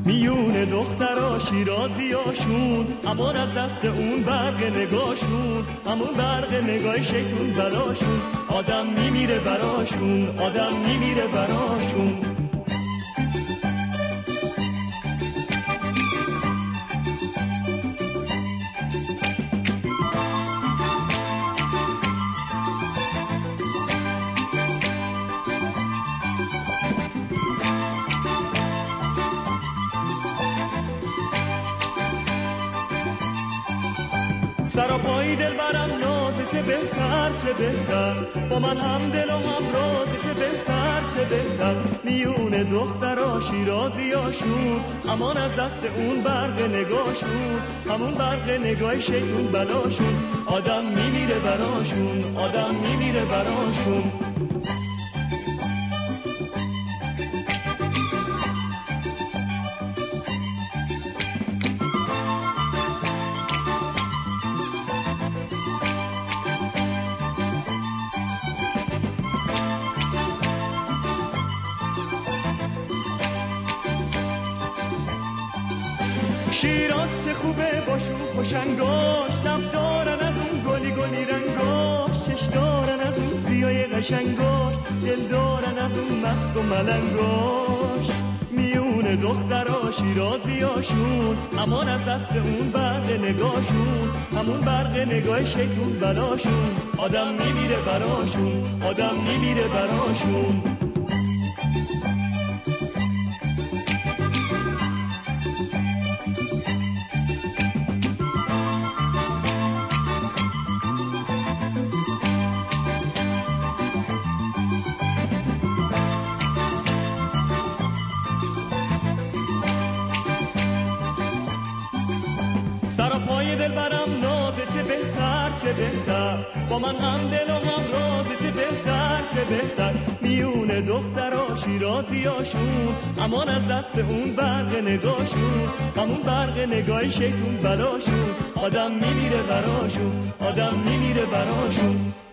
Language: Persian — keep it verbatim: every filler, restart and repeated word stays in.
میون دخترا شیرازیاشون، امان از دست اون برق نگاشون، همون برق نگاه شیطون براشون، آدم میمیره براشون، آدم میمیره براشون. سراپایی دل برم نازه، چه بهتر چه بهتر، با من هم دل و هم رازه، چه بهتر چه بهتر. میون دخترا شیرازیاشون، امان از دست اون برق نگاشون، همون برق نگاه شیطون بلاشون، آدم میمیره براشون، آدم میمیره براشون. شیراز چه خوبه باشون خوشنگاش، دم دارن از اون گلی گلی رنگاش، چش دارن از اون سیای قشنگاش، دل دارن از اون مست و ملنگاش. میون دخترا شیرازیاشون، امان از دست اون برق نگاشون، همون برق نگاه شیطون بلاشون، آدم میمیره براشون، آدم میمیره براشون. سراپای دل برم نازه، چه بهتر چه بهتر، با من هم دل و هم رازه، چه بهتر چه بهتر. میون دخترا شیرازیاشون، امان از دست اون برق نگاشون، همون برق نگاه شیطون بلاشون، آدم میمیره براشون، آدم میمیره براشون.